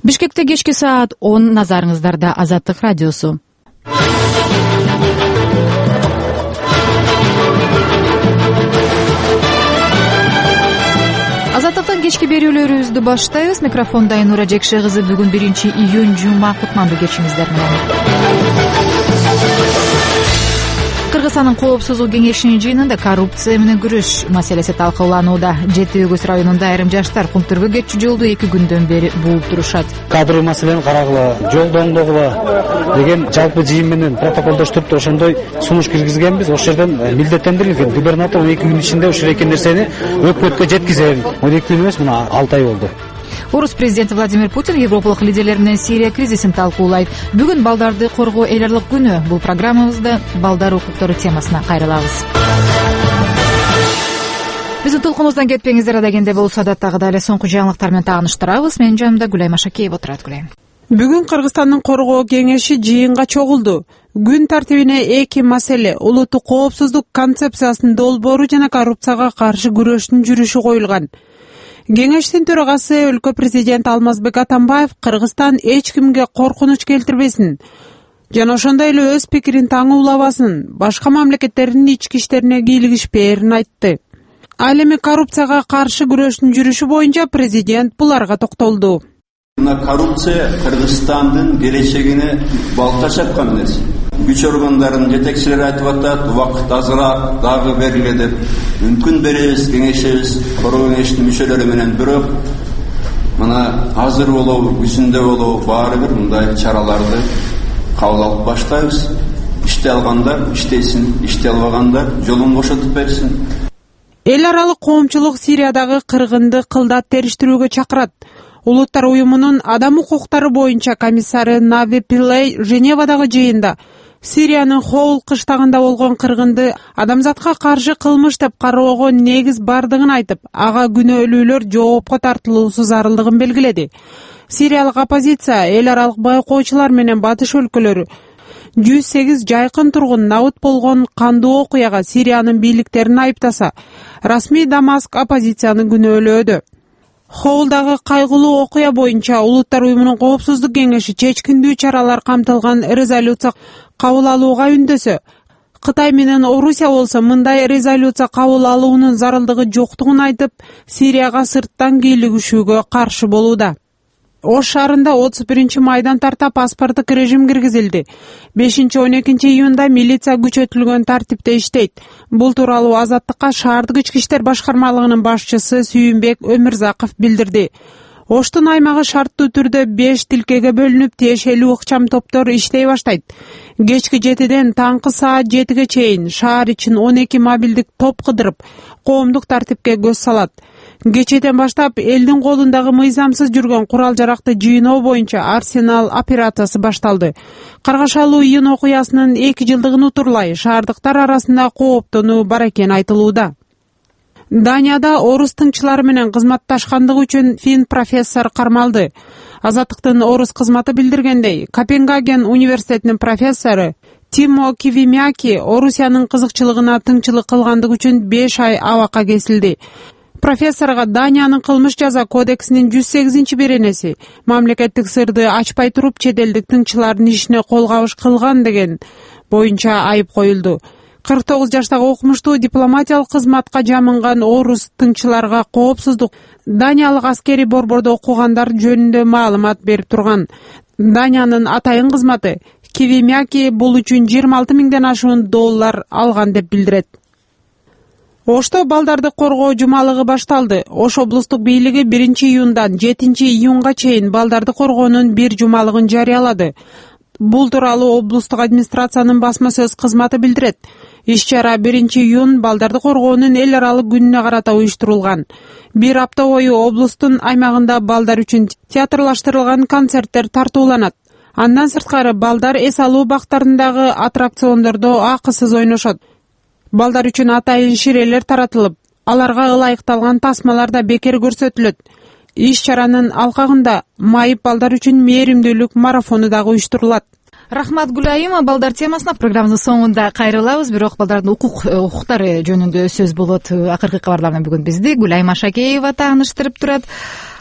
Бишкекте кечки саат 10 назарыңыздарда Азаттык радиосу. Азаттыктын кечки берүүлөрүбүздү баштайбыз. Микрофонда Айнура Жекше кызы. Бүгүн 1-июнь жума кутмандуу кечиңиздер менен. Кыргызстандын Коопсуздук кеңешинин жыйынында коррупция менен күрөш маселеси талкууланууда. Жети Өгүз районунда айрым жаштар Кумтүргө кетчү жолду 2 күндөн бери буулуп турушат. Кадрлы маселени карагыла, жолду оңдогула деген жалпы жыйын менен протоколдоштуруп ошондой сунуш киргизгенбиз. Ошол жерден милдеттендирилген губернатор 2 күн ичинде ушул эки нерсени өкмөткө жеткизем. 2 күн эмес, мына 6 ай болду. Орус президенти Владимир Путин европалык лидерлер менен Сирия кризисин талкуулайт. Бүгүн балдарды коргоо эл аралык күнү. Бул программабызда балдар укуктары темасына кайрылабыз. Биздин толкунубуздан кетпеңиздер. Адагенде болсо адаттагыдай эле соңку жаңылыктар менен тааныштырабыз. Менин жанымда Гүлай Машакеева отурат. Гүлай. Бүгүн Кыргызстандын коргоо кеңеши жыйынга чогулду. Күн тартибине 2 маселе: улуттук коопсуздук концепциясынын долбоору жана коррупцияга каршы күрөштүн жүрүшү коюлган. Кеңештин төрагасы өлкө президенти Алмазбек Атамбаев Кыргызстан эч кимге коркунуч келтирбесин жана ошондой эле өз пикирин таңуулабасын, башка мамлекеттердин ички иштерине кийлигишпээрин айтты. Ал эми коррупцияга каршы күрөштүн жүрүшү боюнча президент буларга токтолду. Коррупция Кыргызстандын келечегине балта чапкан эмес. Күч органдарынын жетекчилери айтып атат, убакыт азыраак дагы бериле деп. Мүмкүн беребиз, кеңешебиз, короо кеңешинин мүчөлөрү менен. Бирок мына азыр болобу, күзүндө болобу, баары бир мындай чараларды кабыл алып баштайбыз. Иште алгандар иштесин, иште албагандар жолун бошотуп берсин. Эл аралык коомчулук Сириядагы кыргынды кылдат териштирүүгө чакырат. Улуттар уюмунун адам укуктары боюнча комиссары Нави Пиллей Женевадагы жыйында Сириянын Хоул кыштагында болгон кыргынды адамзатка каршы кылмыш деп кароого негиз бардыгын айтып, ага күнөөлүүлөр жоопко тартылуусу зарылдыгын белгиледи. Сириялык оппозиция эл аралык байкоочулар менен батыш өлкөлөрү 108 жайкын тургун набыт болгон кандуу окуяга Сириянын бийликтерин айыптаса, расмий Дамаск оппозицияны күнөөлөөдө. Хоулдагы кайгылуу окуя боюнча улуттар уюмунун коопсуздук кеңеши чечкиндүү чаралар камтылган резолюция кабыл алууга үндөсө, Кытай менен Орусия болсо мындай резолюция кабыл алуунун зарылдыгы жоктугун айтып, Сирияга сырттан кийлигишүүгө каршы болууда. Ош шаарында 31 майдан тарта паспорттук режим киргизилди. 5-12 июнда милиция күчөтүлгөн тартипте иштейт. Бул тууралуу Азаттыкка шаардык ички иштер башкармалыгынын башчысы Сүйүнбек Өмүрзаков билдирди. Оштун аймагы шарттуу түрдө 5 тилкеге бөлүнүп, тиешелүү ыкчам топтор иштей баштайт. Кечки 7ден таңкы саат 7ге чейин шаар ичин 12 мобилдик топ кыдырып, коомдук тартипке көз салат. Кечеден баштап элдин колундагы мыйзамсыз жүргөн курал-жаракты жыйноо боюнча Арсенал операциясы башталды. Каргашалуу июнь окуясынын 2 жылдыгын утурлай шаардыктар арасында кооптонуу бар экени айтылууда. Данияда орус тыңчылары менен кызматташкандыгы үчүн фин профессор кармалды. Азаттыктын орус кызматы билдиргендей, Копенгаген университетинин профессору Тимо Кивимяки Орусиянын кызыкчылыгына тыңчылык кылгандыгы үчүн 5 ай абакка кесилди. Профессорга Даниянын кылмыш жаза кодексинин 108-беренеси мамлекеттик сырды ачпай туруп чет элдик тыңчылардын ишине колгабыш кылган деген боюнча айып коюлду. 49 жаштагы окумуштуу дипломатиялык кызматка жамынган орус тыңчыларга коопсуздук Даниялык аскери борбордо окугандар жөнүндө маалымат берип турган. Даниянын атайын кызматы Кивимяки бул үчүн $26,000 ашуун доллар алган деп билдирет. Ошто балдарды коргоо жумалыгы башталды. Ош облустук бийлиги 1-июндан 7-июнга чейин балдарды коргоонун бир жумалыгын жарыялады. Бул тууралуу облустук администрациянын басма сөз кызматы билдирет. Иш-чара 1-июнь балдарды коргоонун эл аралык күнүнө карата уюштурулган. Bir апта бою облустун аймагында балдар үчүн театрлаштырылган концерттер тартууланат. Андан сырткары балдар эс алуу бактарындагы аттракциондордо акысыз ойношот. Балдар үчүн атайын ширелер таратылып, аларга ылайыкталган тасмалар да бекер көрсөтүлөт. Иш-чаранын алкагында майып балдар үчүн мээримдүүлүк марафону дагы уюштурулат. Рахмат Гүлайым. Балдар темасына программанын соңунда кайрылабыз. Бирок балдардын укуктары жөнүндө сөз болот. Акыркы кабарлар менен бүгүн бизди Гүлайым Машакеева тааныштырып турат.